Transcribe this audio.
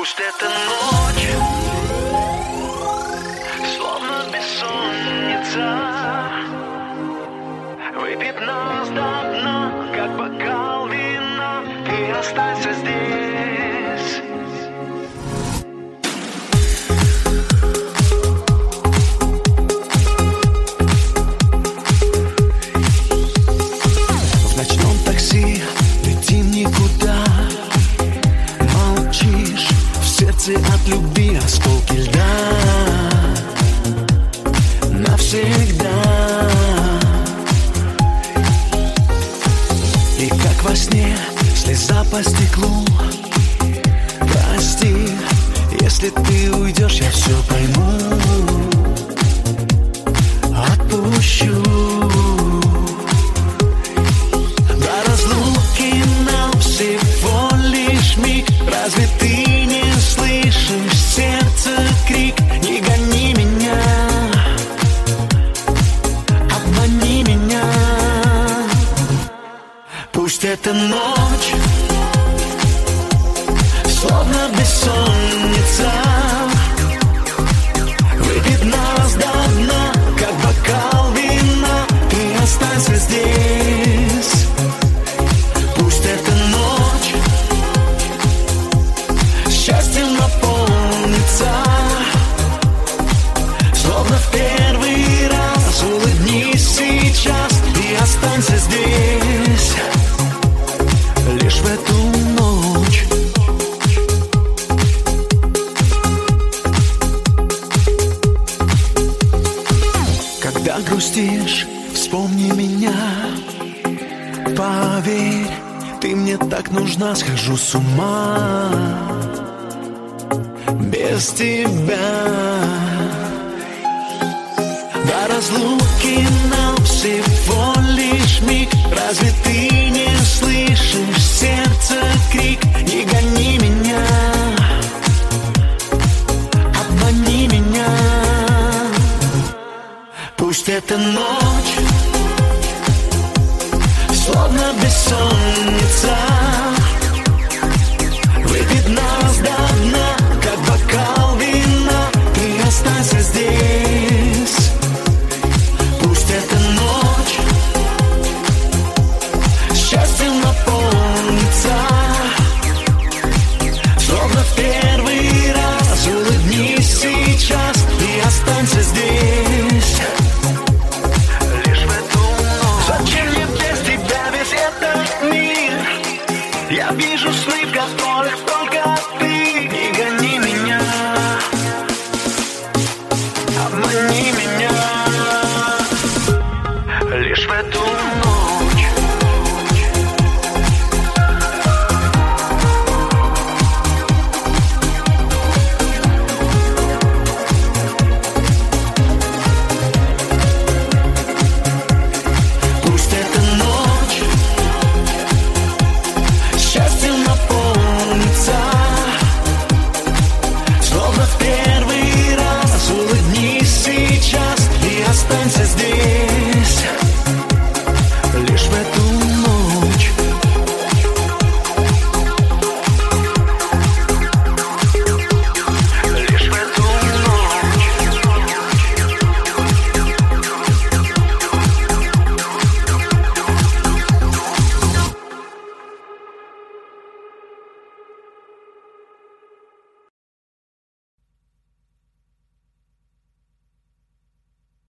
Пусть эта ночь словно бессонница выпьет нас до дна, как бокал вина, и останься здесь. В ночном такси летим никуда, молчишь, в сердце от любви осколки льда навсегда. И как во сне слеза по стеклу. Прости, если ты уйдешь, я все пойму. Отпущу. До разлуки нам всего лишь миг. Разве ты не слышишь сердце крик? Не гони меня, обмани меня. Пусть эта ночь словно бессонница выпьет нас до дна, как бокал вина, и останься здесь. Пусть эта ночь счастьем наполнится, словно в первый раз. Улыбнись сейчас и останься здесь. Лишь в эту ночь. Когда грустишь, вспомни меня. Поверь, ты мне так нужна, схожу с ума без тебя. До разлуки нам всего лишь миг. Разве ты не слышишь сердце крик? Не гони меня, обмани меня. Пусть эта ночь словно бессонница выпьет нас до дна, как бокал вина, и останься здесь. Пусть эта ночь счастьем наполнится, словно в первый раз. Улыбнись сейчас и останься здесь. Лишь в эту ночь. Зачем мне без тебя весь этот мир? Я вижу сны, в которых только ты.